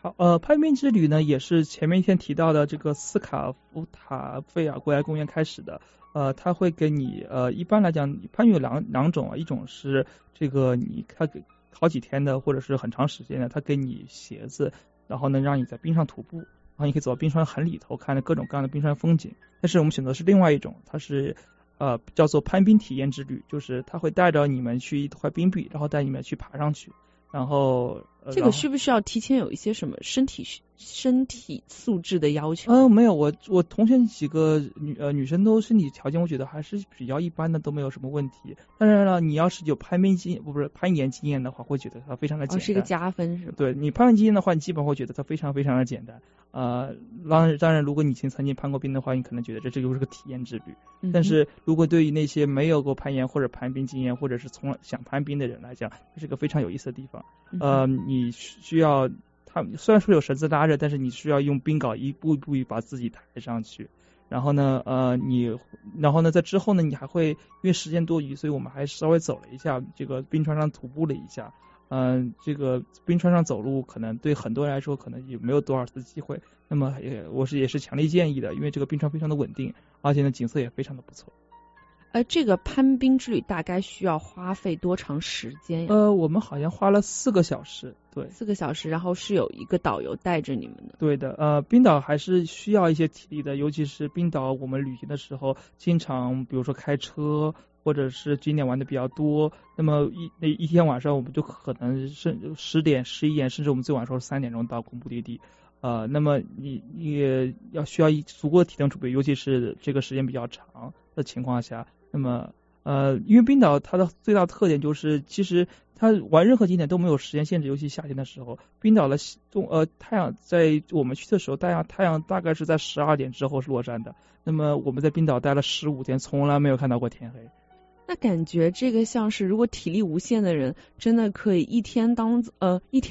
好，攀冰之旅呢，也是前面一天提到的这个斯卡夫塔费尔国家公园开始的。它会给你一般来讲，攀冰有两种啊，一种是这个它给好几天的或者是很长时间的，它给你鞋子，然后呢让你在冰上徒步，然后你可以走到冰川很里头，看各种各样的冰川风景。但是我们选择是另外一种，它是叫做攀冰体验之旅，就是它会带着你们去一块冰壁，然后带你们去爬上去，然后这个需不需要提前有一些什么身体素质的要求？ 没有，我同学几个女生都身体条件我觉得还是比较一般的，都没有什么问题。当然了，你要是有攀岩经验的话，会觉得它非常的简单， 是一个加分是吧？ 对，你攀岩经验的话，你基本会觉得它非常非常的简单。当然，如果你曾经攀过冰的话，你可能觉得这就是个体验之旅。但是如果对于那些没有过攀岩或者攀冰经验，或者是从想攀冰的人来讲，这是个非常有意思的地方。你需要它虽然说有绳子拉着，但是你需要用冰镐一步一步把自己抬上去。然后呢，在之后呢，你还会因为时间多余，所以我们还稍微走了一下这个冰川上徒步了一下。这个冰川上走路可能对很多人来说可能也没有多少次机会，那么也是强烈建议的，因为这个冰川非常的稳定，而且呢景色也非常的不错。 这个攀冰之旅大概需要花费多长时间呀？ 我们好像花了4个小时，对 ，4个小时，然后是有一个导游带着你们的。 对的，冰岛还是需要一些体力的，尤其是冰岛我们旅行的时候，经常比如说开车，或者是景点玩的比较多，那么一天晚上我们就可能是10点、11点，甚至我们最晚时候3点钟到目的地。那么你也需要足够的体能储备，尤其是这个时间比较长的情况下。那么因为冰岛它的最大特点就是，其实它玩任何景点都没有时间限制，尤其夏天的时候，冰岛的太阳在我们去的时候，太阳大概是在12点之后是落山的。那么我们在冰岛待了15天，从来没有看到过天黑。 那感觉这个像是，如果体力无限的人，真的可以一天当做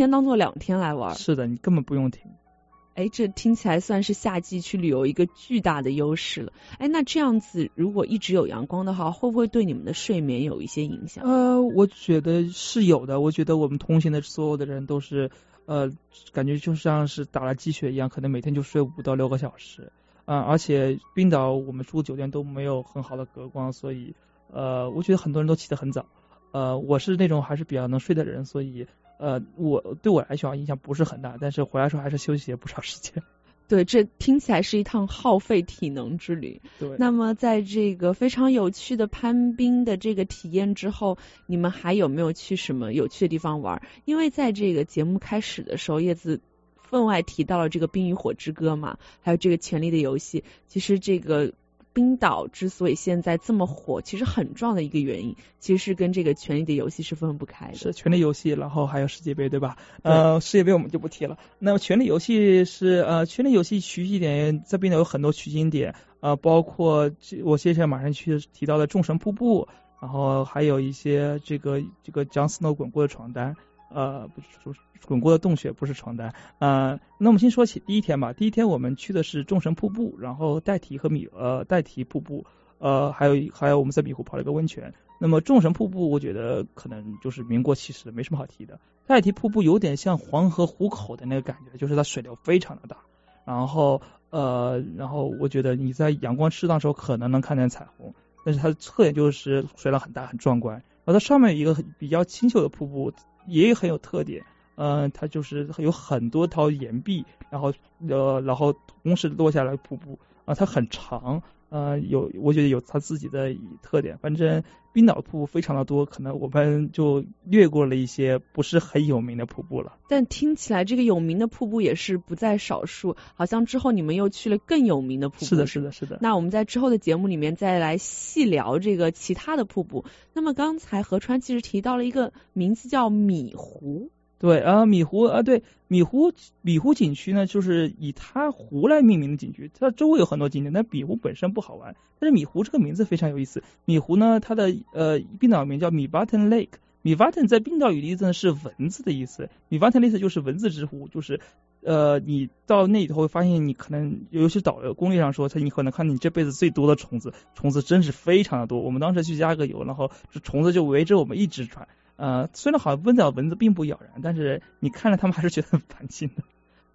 2天来玩。 是的，你根本不用停。 这听起来算是夏季去旅游一个巨大的优势了。那这样子如果一直有阳光的话，会不会对你们的睡眠有一些影响？ 我觉得是有的。我觉得我们同行的所有的人都是感觉就像是打了鸡血一样，可能每天就睡5到6个小时。而且冰岛我们住酒店都没有很好的隔光，所以我觉得很多人都起得很早。我是那种还是比较能睡的人，所以对我来说影响不是很大，但是回来时候还是休息了不少时间。 对，这听起来是一趟耗费体能之旅。 对。 那么在这个非常有趣的攀冰的这个体验之后，你们还有没有去什么有趣的地方玩？因为在这个节目开始的时候，叶子分外提到了这个《冰与火之歌》嘛，还有这个《权力的游戏》。其实这个冰岛之所以现在这么火，其实很重要的一个原因，其实是跟这个权力的游戏是分不开的。 是权力游戏，然后还有世界杯，对吧？世界杯我们就不提了。那么权力游戏是权力游戏取景点在冰岛有很多取景点，包括我接下来马上去提到的众神瀑布，然后还有一些这个将 Snow 滚过的床单。不是滚过的洞穴，不是床单。那我们先说起第一天吧。第一天我们去的是众神瀑布，然后代提瀑布，还有我们在米湖泡了一个温泉。那么众神瀑布我觉得可能就是名过其实，没什么好提的。代提瀑布有点像黄河湖口的那个感觉，就是它水流非常的大，然后我觉得你在阳光适当的时候可能能看见彩虹，但是它的特点就是水浪很大很壮观。然后它上面有一个比较清秀的瀑布，也很有特点。它就是有很多条岩壁，然后同时落下来瀑布它很长，我觉得有它自己的特点。反正冰岛瀑布非常的多，可能我们就略过了一些不是很有名的瀑布了。 但听起来这个有名的瀑布也是不在少数，好像之后你们又去了更有名的瀑布。 是的。那我们在之后的节目里面再来细聊这个其他的瀑布。那么刚才何川其实提到了一个名字叫米湖。 对米湖对米湖景区呢，就是以它湖来命名的景区。它周围有很多景点，但米湖本身不好玩。但是米湖这个名字非常有意思。米湖呢，它的冰岛名叫米瓦滕 Lake。米瓦滕在冰岛语的意思呢是蚊子的意思。米瓦滕的意思就是蚊子之湖，就是你到那里头会发现，你可能尤其导游攻略上说，你可能看你这辈子最多的虫子真是非常的多。我们当时去加个油，然后这虫子就围着我们一直转。虽然好像蚊子并不咬人，但是你看着它们还是觉得很烦心的。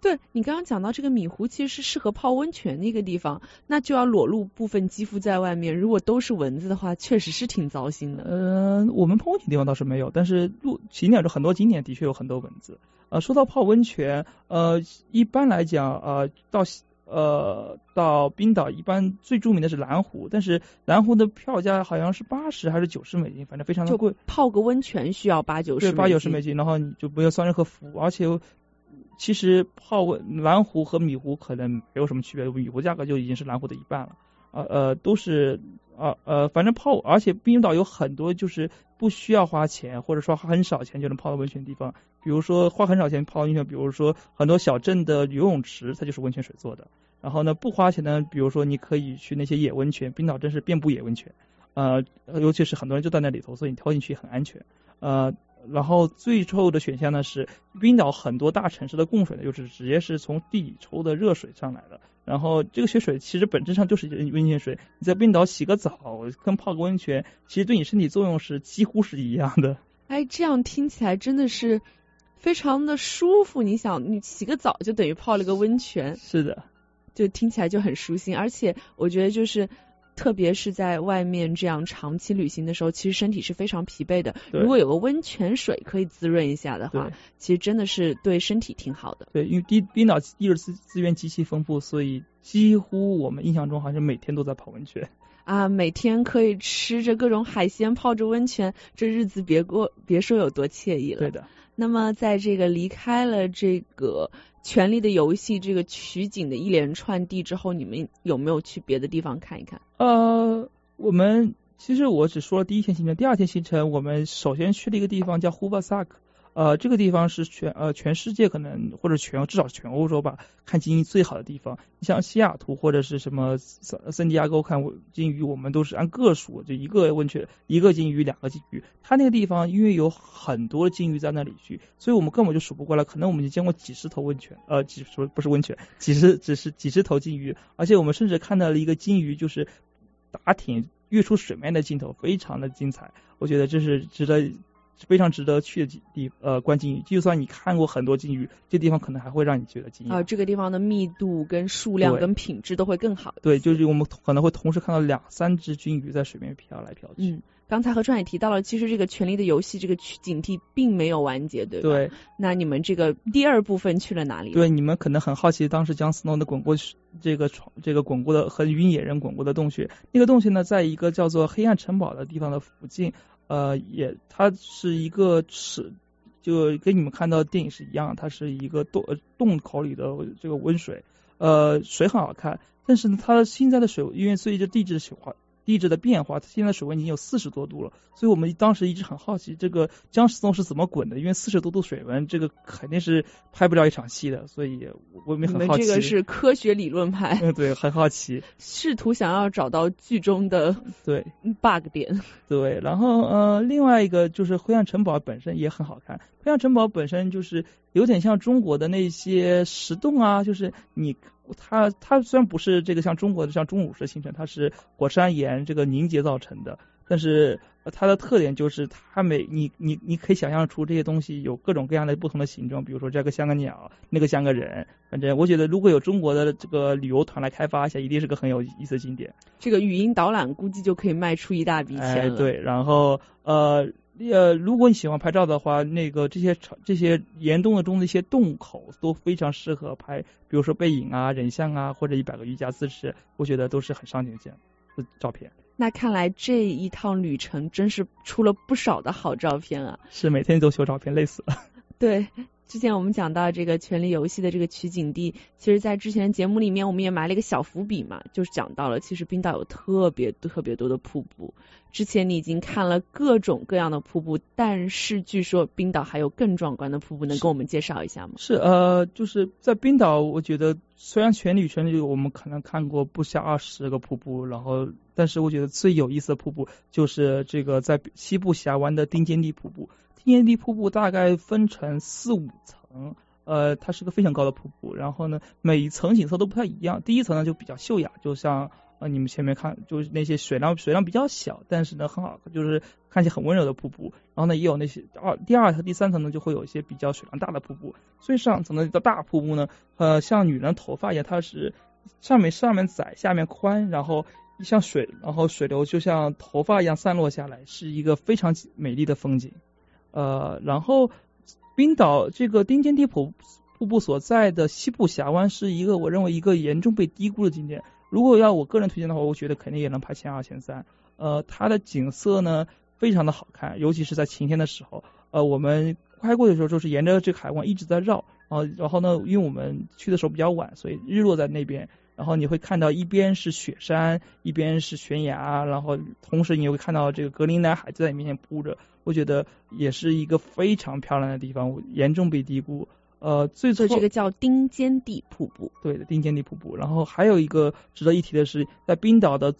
对，你刚刚讲到这个米湖其实是适合泡温泉的一个地方，那就要裸露部分肌肤在外面，如果都是蚊子的话，确实是挺糟心的。 我们泡温泉地方倒是没有，但是景点中很多景点的确有很多蚊子。说到泡温泉，一般来讲，到冰岛一般最著名的是蓝湖，但是蓝湖的票价好像是80还是90美金，反正非常的贵。 泡个温泉需要80-90美金。 对，80-90美金，然后你就不要算任何服务，而且其实蓝湖和米湖可能没有什么区别，米湖价格就已经是蓝湖的一半了。都是反正而且冰岛有很多就是不需要花钱，或者说花很少钱就能泡到温泉的地方，比如说花很少钱泡温泉，比如说很多小镇的游泳池它就是温泉水做的。然后呢，不花钱呢，比如说你可以去那些野温泉，冰岛真是遍布野温泉，尤其是很多人就在那里头，所以你跳进去很安全。然后最后的选项呢是冰岛很多大城市的供水呢，就是直接是从地里抽的热水上来的。然后这个雪水其实本质上就是温泉水，你在冰岛洗个澡跟泡个温泉，其实对你身体作用是几乎是一样的。 哎，这样听起来真的是非常的舒服。你想，你洗个澡就等于泡了个温泉。 是的， 就听起来就很舒心。而且我觉得就是特别是在外面这样长期旅行的时候，其实身体是非常疲惫的，如果有个温泉水可以滋润一下的话，其实真的是对身体挺好的。 对，因为冰岛地质资源极其丰富，所以几乎我们印象中好像每天都在泡温泉啊，每天可以吃着各种海鲜泡着温泉，这日子别说有多惬意了。 对的。 那么在这个离开了这个权力的游戏这个取景的一连串地之后，你们有没有去别的地方看一看？ 我们其实我只说了第一天行程，第二天行程我们首先去了一个地方叫胡巴萨克。这个地方是全世界可能或者至少是全欧洲吧，看鲸鱼最好的地方。你像西雅图或者是什么圣地亚哥看鲸鱼，我们都是按个数，就一个温泉一个鲸鱼2个鲸鱼。它那个地方因为有很多鲸鱼在那里去，所以我们根本就数不过来，可能我们已经见过几十头温泉，不是温泉，几十头鲸鱼，而且我们甚至看到了一个鲸鱼就是打挺跃出水面的镜头，非常的精彩。我觉得这是非常值得去的观鲸鱼，就算你看过很多鲸鱼，这地方可能还会让你觉得惊讶。 这个地方的密度跟数量跟品质都会更好。 对，就是我们可能会同时看到2-3只鲸鱼在水面飘来飘去。 刚才何川也提到了，其实这个权力的游戏这个取景地并没有完结，对吧？ 对。 那你们这个第二部分去了哪里？ 对，你们可能很好奇，当时江斯诺的滚过这个滚过的和云野人滚过的洞穴，那个洞穴呢，在一个叫做黑暗城堡的地方的附近。它是一个就跟你们看到的电影是一样，它是一个洞口里的这个温水，水很好看，但是呢，它现在的水因为随着地质的变化，它现在水温已经有40多度了，所以我们当时一直很好奇这个江石洞是怎么滚的，因为40多度水温，这个肯定是拍不了一场戏的，所以我们很好奇。 你们这个是科学理论派。 对，很好奇， 试图想要找到剧中的bug 点。 对，然后另外一个就是灰暗城堡本身也很好看，灰暗城堡本身就是有点像中国的那些石洞啊，就是它虽然不是这个像中国的像钟乳石形成，它是火山岩这个凝结造成的，但是它的特点就是它你可以想象出这些东西有各种各样的不同的形状，比如说这个像个鸟，那个像个人，反正我觉得如果有中国的这个旅游团来开发一下，一定是个很有意思的景点。 这个语音导览估计就可以卖出一大笔钱了。 对，然后如果你喜欢拍照的话，那个这些岩洞中的一些洞口都非常适合拍，比如说背影啊、人像啊，或者100个瑜伽姿势，我觉得都是很上镜的照片。 那看来这一趟旅程真是出了不少的好照片啊！ 是每天都修照片，累死了。 对，之前我们讲到这个权力游戏的这个取景地，其实在之前节目里面我们也埋了一个小伏笔嘛，就是讲到了其实冰岛有特别多的瀑布。之前你已经看了各种各样的瀑布，但是据说冰岛还有更壮观的瀑布，能跟我们介绍一下吗？ 是就是在冰岛，我觉得虽然全旅程里我们可能看过不下20个瀑布，但是我觉得最有意思的瀑布就是这个在西部峡湾的丁坚地瀑布。丁坚地瀑布大概分成4-5层，它是个非常高的瀑布，然后呢每一层景色都不太一样。第一层呢就比较秀雅，就像你们前面看就是那些水量比较小，但是呢很好，就是看起来很温柔的瀑布。然后呢也有那些第二和第三层呢就会有一些比较水量大的瀑布。最上层的大瀑布呢，像女人头发一样，它是上面窄下面宽，然后像然后水流就像头发一样散落下来，是一个非常美丽的风景。然后冰岛这个丁尖地瀑布所在的西部峡湾是我认为一个严重被低估的景点。如果要我个人推荐的话，我觉得肯定也能排前2、前3。它的景色呢非常的好看，尤其是在晴天的时候。我们开过的时候就是沿着这个海湾一直在绕，然后呢，因为我们去的时候比较晚，所以日落在那边，然后你会看到一边是雪山，一边是悬崖，然后同时你会看到这个格陵兰海就在你面前铺着。我觉得也是一个非常漂亮的地方，严重被低估。最初这个叫丁尖地瀑布， 对的，丁尖地瀑布。然后还有一个值得一提的是，在冰岛的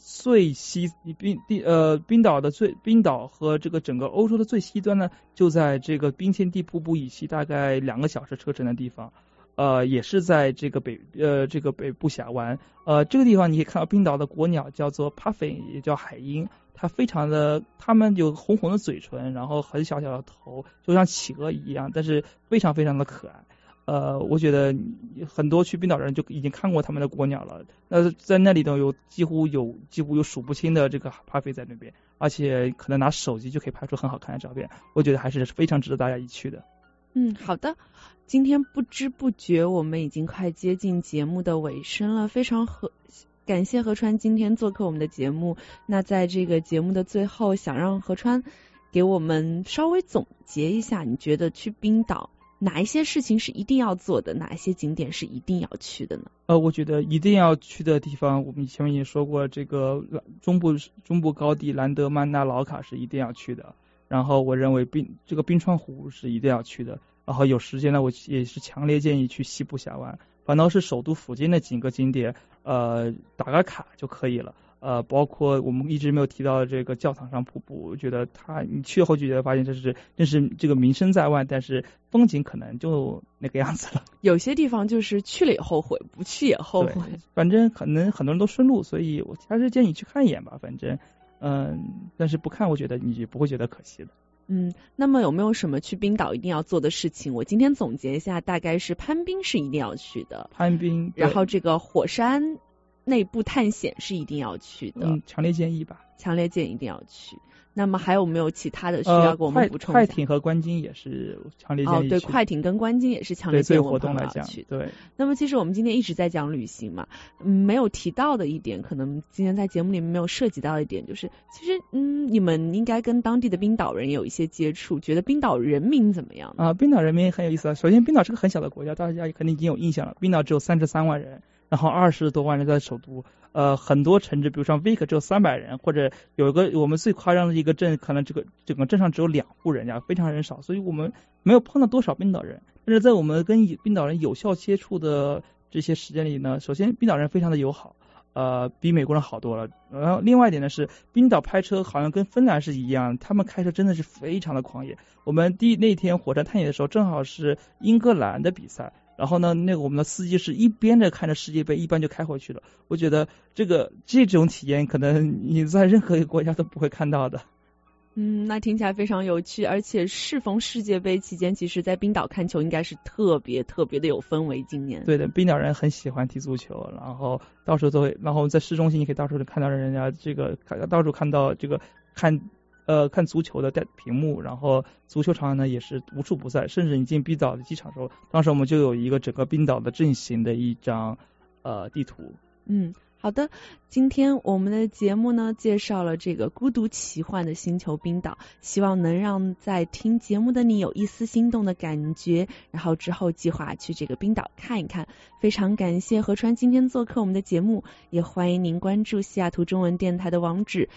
冰岛和这个整个欧洲的最西端呢，就在这个丁尖地瀑布以西大概2个小时车程的地方。也是在这个北部峡湾。这个地方你可以看到冰岛的国鸟叫做 puffin， 也叫海鹰。它们有红红的嘴唇，然后很小小的头，就像企鹅一样，但是非常非常的可爱。我觉得很多去冰岛的人就已经看过他们的国鸟了。在那里呢几乎有数不清的这个帕菲在那边，而且可能拿手机就可以拍出很好看的照片。我觉得还是非常值得大家一去的。 好的，今天不知不觉我们已经快接近节目的尾声了，非常感谢何川今天做客我们的节目。那在这个节目的最后，想让何川给我们稍微总结一下，你觉得去冰岛哪一些事情是一定要做的，哪一些景点是一定要去的呢？ 我觉得一定要去的地方，我们前面也说过，这个中部高地兰德曼纳劳卡是一定要去的。然后我认为这个冰川湖是一定要去的。然后有时间呢，我也是强烈建议去西部峡湾，反倒是首都附近的几个景点，打个卡就可以了。包括我们一直没有提到的这个教堂上瀑布，我觉得你去后就觉得发现真是这个名声在外，但是风景可能就那个样子了。 有些地方就是去了也后悔，不去也后悔。 反正可能很多人都顺路，所以我还是建议去看一眼吧。反正但是不看，我觉得你不会觉得可惜的。 那么有没有什么去冰岛一定要做的事情？我今天总结一下，大概是攀冰是一定要去的， 攀冰， 然后这个火山内部探险是一定要去的， 强烈建议吧， 强烈建议一定要去。那么还有没有其他的需要给我们补充一下？ 快艇和观鲸也是强烈建议去。 对，快艇跟观鲸也是强烈建议我们活动来讲。对。 那么其实我们今天一直在讲旅行嘛，没有提到的一点，可能今天在节目里面没有涉及到的一点，就是其实你们应该跟当地的冰岛人也有一些接触，觉得冰岛人民怎么样？ 冰岛人民很有意思。首先，冰岛是个很小的国家，大家肯定已经有印象了。冰岛只有33万人。然后20多万人在首都，很多城镇，比如像 Vik 只有300人，或者有一个我们最夸张的一个镇，可能整个镇上只有2户人家，非常人少，所以我们没有碰到多少冰岛人。但是在我们跟冰岛人有效接触的这些时间里呢，首先冰岛人非常的友好，比美国人好多了。然后另外一点呢是，冰岛开车好像跟芬兰是一样，他们开车真的是非常的狂野。我们那天火山探险的时候，正好是英格兰的比赛。然后呢，我们的司机是一边的看着世界杯，一边就开回去了。我觉得这种体验可能你在任何一个国家都不会看到的。 那听起来非常有趣，而且适逢世界杯期间，其实在冰岛看球应该是特别特别的有氛围。今年对的，冰岛人很喜欢踢足球，然后到处都会，然后在市中心你可以到处看到人家到处看到看足球的屏幕，然后足球场呢也是无处不在，甚至你进冰岛的机场的时候，当时我们就有一个整个冰岛的阵型的一张地图。 好的，今天我们的节目呢介绍了这个孤独奇幻的星球冰岛，希望能让在听节目的你有一丝心动的感觉，然后之后计划去这个冰岛看一看。非常感谢何川今天做客我们的节目，也欢迎您关注西雅图中文电台的网址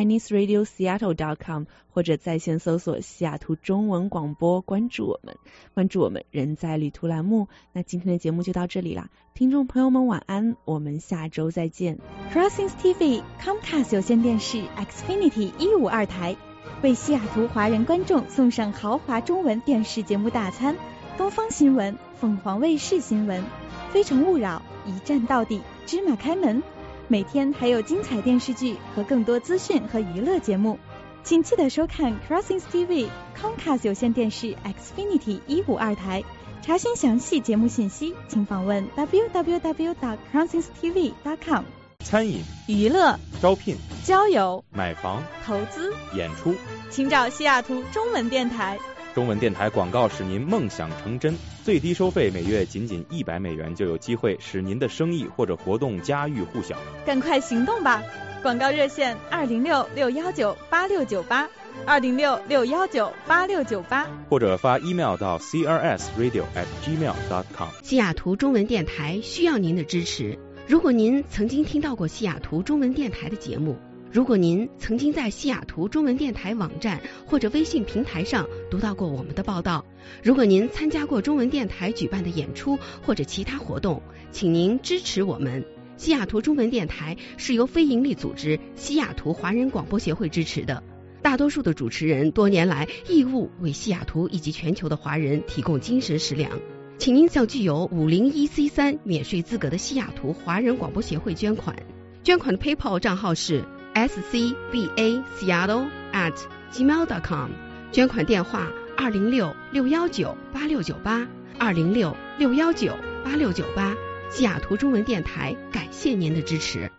ChineseRadioSeattle.com 或者在线搜索西雅图中文广播，关注我们人在旅途栏目。那今天的节目就到这里啦，听众朋友们晚安，我们下周再见。 Crossings TV Comcast 有线电视 Xfinity 152台为西雅图华人观众送上豪华中文电视节目大餐，东方新闻、凤凰卫视新闻、非诚勿扰、一站到底、芝麻开门。 每天还有精彩电视剧和更多资讯和娱乐节目。请记得收看 Crossings TV Comcast 有线电视 Xfinity 152台。查询详细节目信息，请访问 www.crossingstv.com。 餐饮、 娱乐、 招聘、 交友、 买房、 投资、 演出， 请找西雅图中文电台。 中文电台广告使您梦想成真，最低收费每月仅$100就有机会使您的生意或者活动家喻户晓。 赶快行动吧！广告热线206-619-8698，206-619-8698， 或者发 email 到 crsradio@gmail.com。 西雅图中文电台需要您的支持。如果您曾经听到过西雅图中文电台的节目，如果您曾经在西雅图中文电台网站或者微信平台上读到过我们的报道，如果您参加过中文电台举办的演出或者其他活动，请您支持我们。西雅图中文电台是由非营利组织西雅图华人广播协会支持的，大多数的主持人多年来义务为西雅图以及全球的华人提供精神食粮。请您向具有501C3免税资格的西雅图华人广播协会捐款，捐款的 PayPal 账号是scbaseattle@gmail.com， 捐款电话206-619-8698， 206-619-8698。西雅图中文电台感谢您的支持。